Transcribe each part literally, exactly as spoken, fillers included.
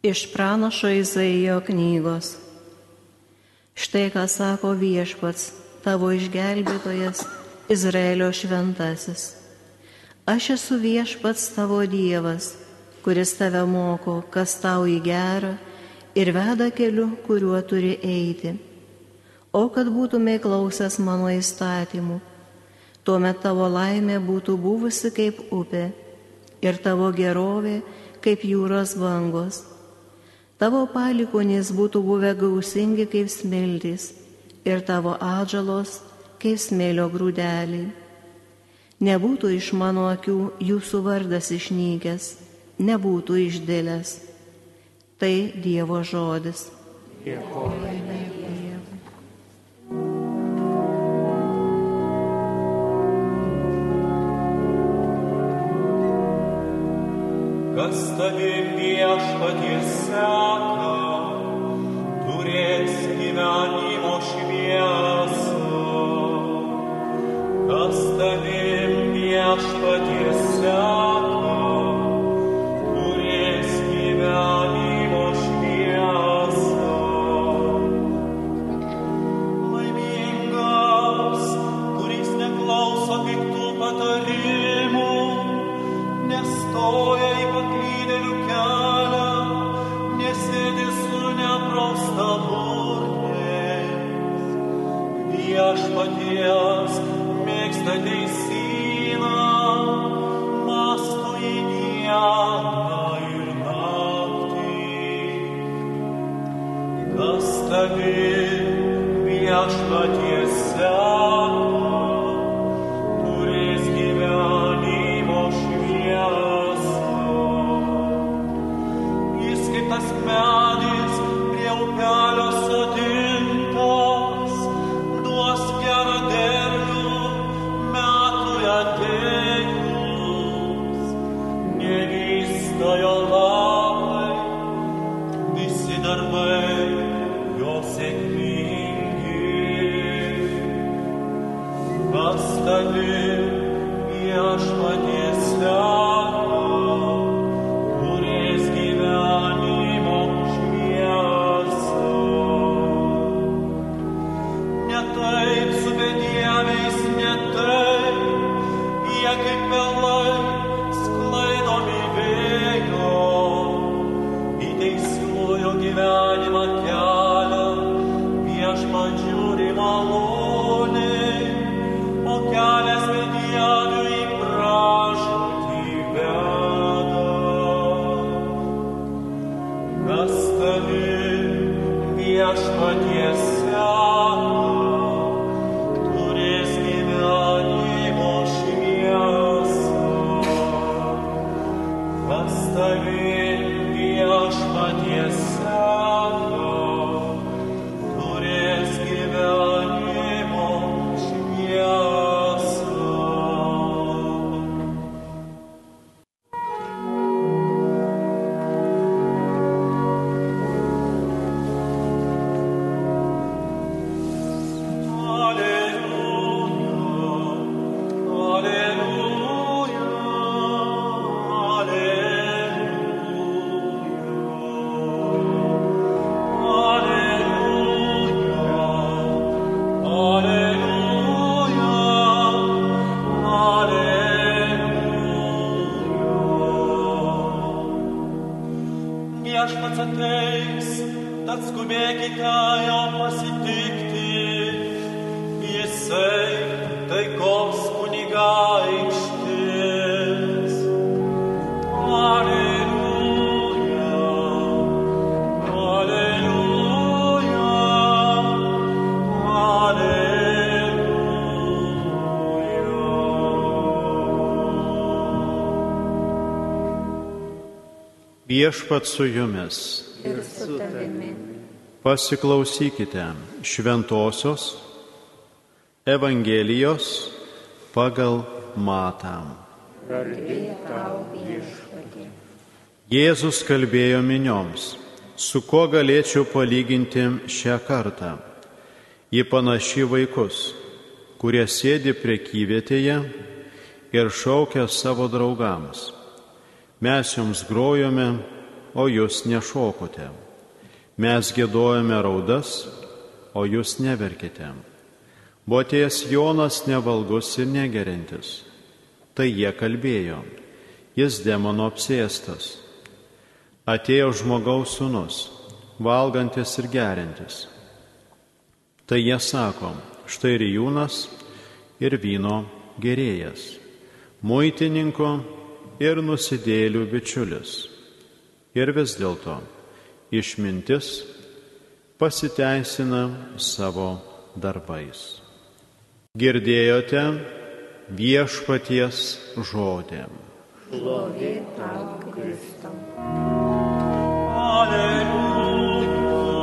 Iš pranašo Izaijo knygos. Štai ką sako Viešpats, tavo išgelbėtojas, Izraelio šventasis. Aš esu Viešpats tavo Dievas, kuris tave moko, kas tau į gerą ir veda keliu, kuriuo turi eiti. O kad būtumei klausęs mano įstatymų, tuomet tavo laimė būtų buvusi kaip upė ir tavo gerovė kaip jūros bangos. Tavo palikuonys būtų buvę gausingi kaip smiltys ir tavo atžalos kaip smėlio grūdeliai. Nebūtų iš mano akių jūsų vardas išnykęs, nebūtų išdėlęs. Tai Dievo žodis. Dėkojame Dievui. Kas tavim Viešpatie seka, turės gyvenimo šviesą. Kas tavim Viešpatie seka, turės gyvenimo šviesą. Laimingas, kuris neklauso piktų patarimų, nestoja į paklydėlių kelią, nesėdi su nepraustaburniais. Viešpaties mėgsta teisyną, mąsto į dieną ir naktį. Kas tavim Viešpaties seka, turės gyvenimo šviesą. Jis kaip tas medis prie upelio sodintas, duos gerą derlių metui atėjus. Nevysta jo lapai, visi darbai jo sėkmingi. Kas tavim Viešpaties seka, turės gyvenimo šviesą. Ne taip su bedieviais, ne taip, jie kaip pelai sklaidomi vėjo. Į teisiųjų gyvenimą kelią Viešpats žiūri maloniai, o kelias bedieviui į pražūtį veda. Kas tavim Viešpaties seka, turės gyvenimo šviesą. Kas tavim Viešpaties seka, turės gyvenimo šviesą. Viešpats ateis, tad skubėkite jo pasitikti. Jisai taikos kunigaikštis. Aleliuja, aleliuja, aleliuja. Viešpats su jumis. Ir su tavimi. Pasiklausykite šventosios Evangelijos pagal Matą. Garbė tau, Viešpatie. Jėzus kalbėjo minioms, su kuo galėčiau palyginti šią kartą. Ji panaši vaikus, kurie sėdi prekyvietėje ir šaukia savo draugams. Mes jums grojome, o jūs nešokote. Mes giedojame raudas, o jūs neverkite. Buvo atėjęs Jonas nevalgus ir negeriantis. Tai jie kalbėjo, jis demono apsėstas. Atėjo žmogaus sūnus, valgantis ir geriantis. Tai jie sako, štai rijūnas ir vyno gerėjas, muitininko ir nusidėjėlių bičiulis. Ir vis dėlto išmintis pasiteisina savo darbais. Girdėjote viešpaties žodį. Šlovė tau, Kristau. Alleluja,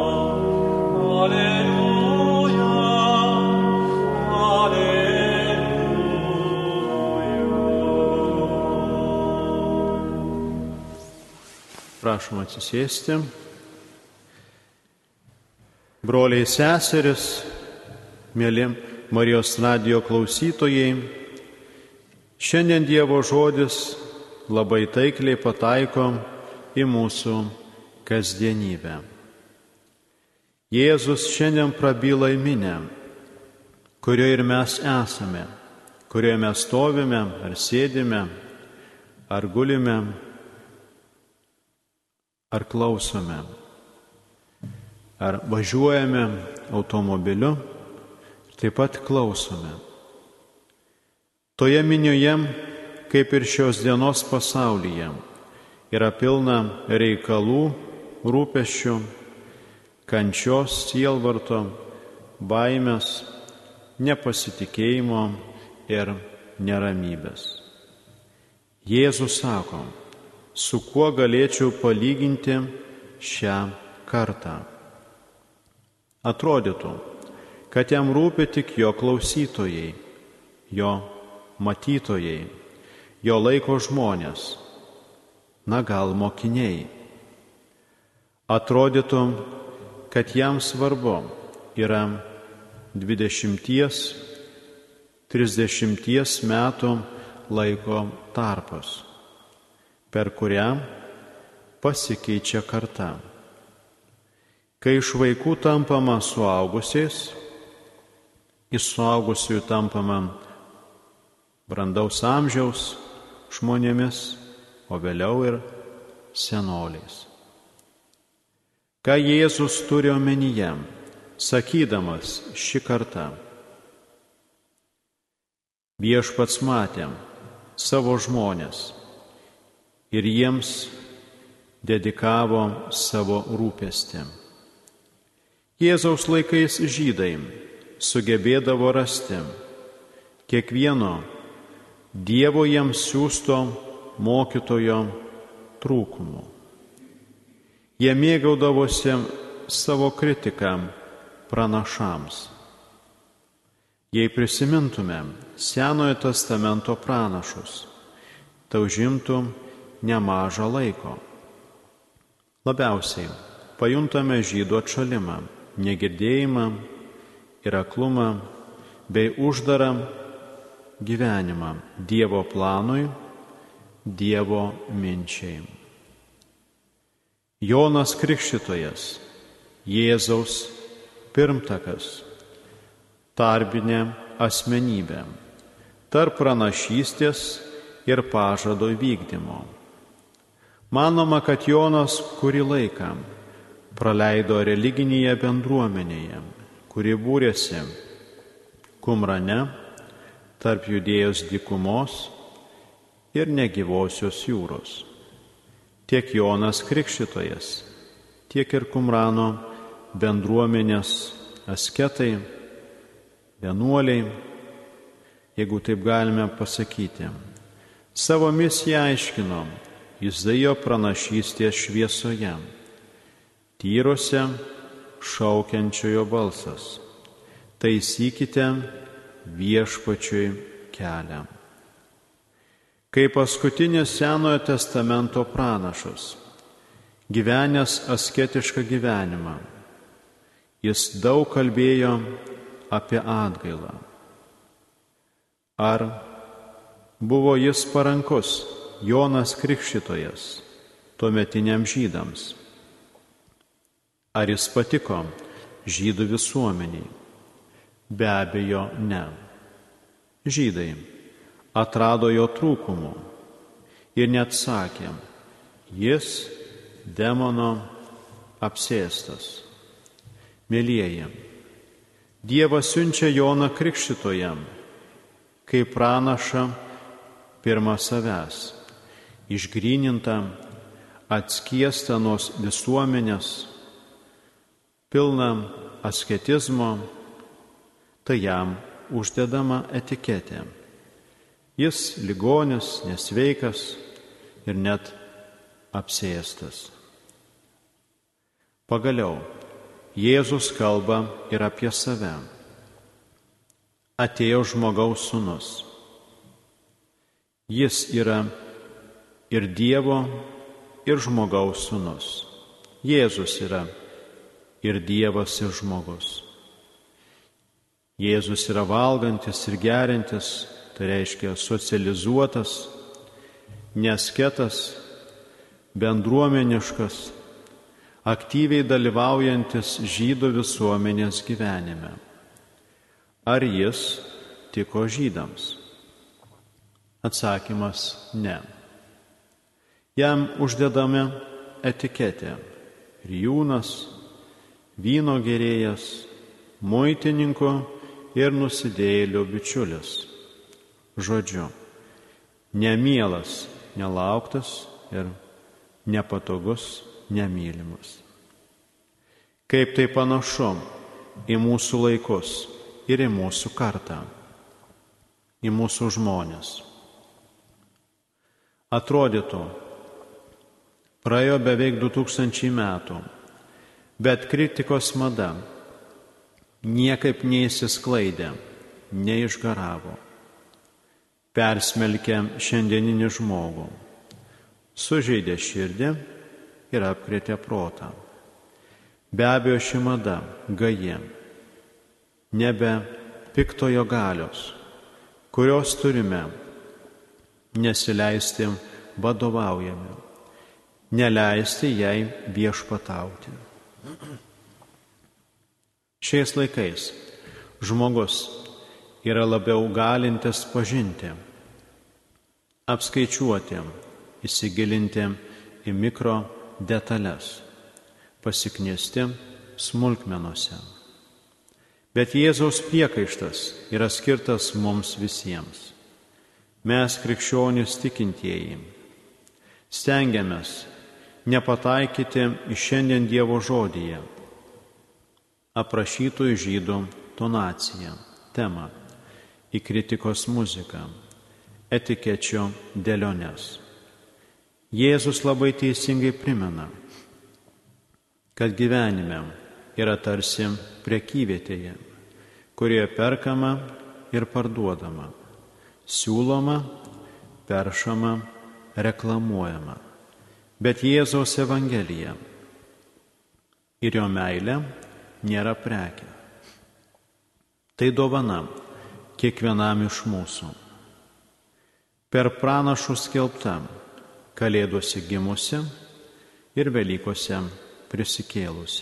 alleluja, alleluja. Prašom atsisėsti. Broliai seseris, mėly Marijos radijo klausytojai, šiandien Dievo žodis labai taikliai pataiko į mūsų kasdienybę. Jėzus šiandien prabyla į minią, kurioje ir mes esame, kurioje mes stovime, ar sėdime, ar gulime, ar klausome, ar važiuojame automobiliu, taip pat klausome. Toje minioje, kaip ir šios dienos pasaulyje, yra pilna reikalų, rūpesčių, kančios, sielvarto, baimės, nepasitikėjimo ir neramybės. Jėzus sako, su kuo galėčiau palyginti šią kartą. Atrodytų, kad jam rūpi tik jo klausytojai, jo matytojai, jo laiko žmonės, na gal mokiniai. Atrodytų, kad jam svarbu yra dvidešimties, trisdešimties metų laiko tarpas, per kurią pasikeičia karta. Kai iš vaikų tampama suaugusiais, iš suaugusiųjų tampama brandaus amžiaus žmonėmis, o vėliau ir senoliais. Ką Jėzus turi omenyje, sakydamas šį kartą? Viešpats matė savo žmonės ir jiems dedikavo savo rūpestį. Jėzaus laikais žydai sugebėdavo rasti kiekvieno Dievo jiems siųsto mokytojo trūkumų. Jie mėgaudavosi savo kritiką pranašams. Jei prisimintume Senojo testamento pranašus, tai užimtų nemažą laiko. Labiausiai pajuntame žydų atšalimą, negirdėjimą ir aklumą bei uždarą gyvenimą Dievo planui, Dievo minčiai. Jonas Krikštytojas, Jėzaus pirmtakas, tarpinė asmenybė tarp pranašystės ir pažado įvykdymo. Manoma, kad Jonas kurį laiką praleido religinėje bendruomenėje, kuri būrėsi Kumrane, tarp Judėjos dykumos ir negyvosios jūros. Tiek Jonas Krikštytojas, tiek ir Kumrano bendruomenės asketai, vienuoliai, jeigu taip galime pasakyti, savo misiją aiškino Izaijo pranašystės šviesoje, tyrose šaukiančiojo balsas: taisykite viešpačiui kelią. Kaip paskutinis Senojo testamento pranašas, gyvenęs asketišką gyvenimą, jis daug kalbėjo apie atgailą. Ar buvo jis parankus, Jonas Krikštytojas, tuometiniams žydams. Ar jis patiko žydų visuomeniai? Be abejo, ne. Žydai atrado jo trūkumų ir net sakė, jis demono apsėstas. Mielieji, Dievas siunčia Joną Krikštytojam, kaip pranašą pirmą savęs, išgrynintą, atskiestą nuo visuomenės, pilną asketizmo, tai jam uždedama etiketė. Jis ligonis, nesveikas ir net apsėstas. Pagaliau, Jėzus kalba ir apie save. Atėjo žmogaus sūnus. Jis yra ir Dievo, ir žmogaus sūnus. Jėzus yra ir Dievas, ir žmogus. Jėzus yra valgantis ir geriantis, tai reiškia socializuotas, nesketas, bendruomeniškas, aktyviai dalyvaujantis žydų visuomenės gyvenime. Ar jis tiko žydams? Atsakymas – ne. Jam uždedame etiketę – rijūnas, vyno gerėjas, muitininko ir nusidėjėlio bičiulis. Žodžiu, nemielas, nelauktas ir nepatogus, nemylimas. Kaip tai panašu į mūsų laikus ir į mūsų kartą, į mūsų žmonės. Atrodytų, praėjo beveik du tūkstančiai metų, bet kritikos mada niekaip neįsisklaidė, neišgaravo, persmelkė šiandieninį žmogų, sužeidė širdį ir apkrėtė protą. Be abejo, ši mada gaji, nebe piktojo galios, kurios turime nesileisti vadovaujami, neleisti jai viešpatauti. Šiais laikais žmogus yra labiau galintis pažinti, apskaičiuoti, įsigilinti į mikro detalės, pasiknisti smulkmenose. Bet Jėzaus priekaištas yra skirtas mums visiems. Mes, krikščionys tikintieji, stengiamės nepataikyti į šiandien Dievo žodyje aprašytų žydų tonaciją, temą, į kritikos muziką, etikečių dėliones. Jėzus labai teisingai primena, kad gyvenime yra tarsi prekyvietėje, kurioje perkama ir parduodama, siūloma, peršama, reklamuojama. Bet Jėzaus Evangelija ir jo meilė nėra prekė. Tai dovana kiekvienam iš mūsų. Per pranašų skelbtą Kalėdose gimusi ir Velykose prisikėlusi.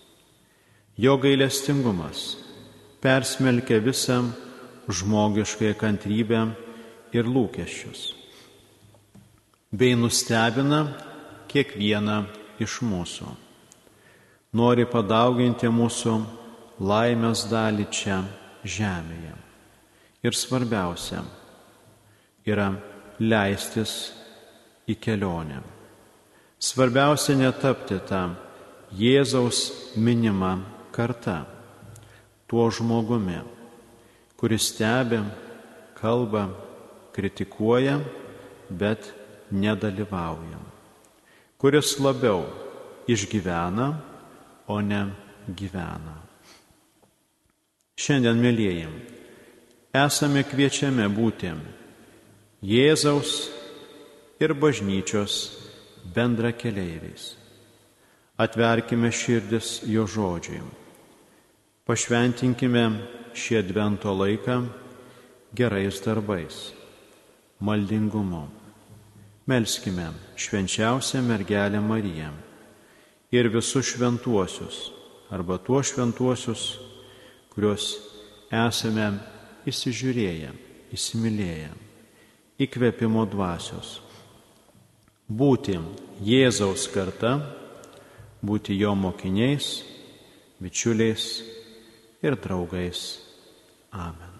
Jo gailestingumas persmelkia visą žmogiškąją kantrybę ir lūkesčius, bei nustebina kiekvieną iš mūsų. Nori padauginti mūsų laimės dalį čia žemėje. Ir svarbiausia yra leistis į kelionę. Svarbiausia netapti tą Jėzaus minimą kartą, tuo žmogumi, kuris stebi, kalba, kritikuoja, bet nedalyvauja, kuris labiau išgyvena, o ne gyvena. Šiandien, mielieji, esame kviečiami būti Jėzaus ir bažnyčios bendrakeleiviais. Atverkime širdis jo žodžiui. Pašventinkime šį advento laiką gerais darbais, maldingumu, Melskime švenčiausią mergelę Mariją ir visus šventuosius, arba tuos šventuosius, kuriuos esame įsižiūrėję, įsimylėję, įkvėpimo dvasios. Būti Jėzaus karta, būti jo mokiniais, bičiuliais ir draugais. Amen.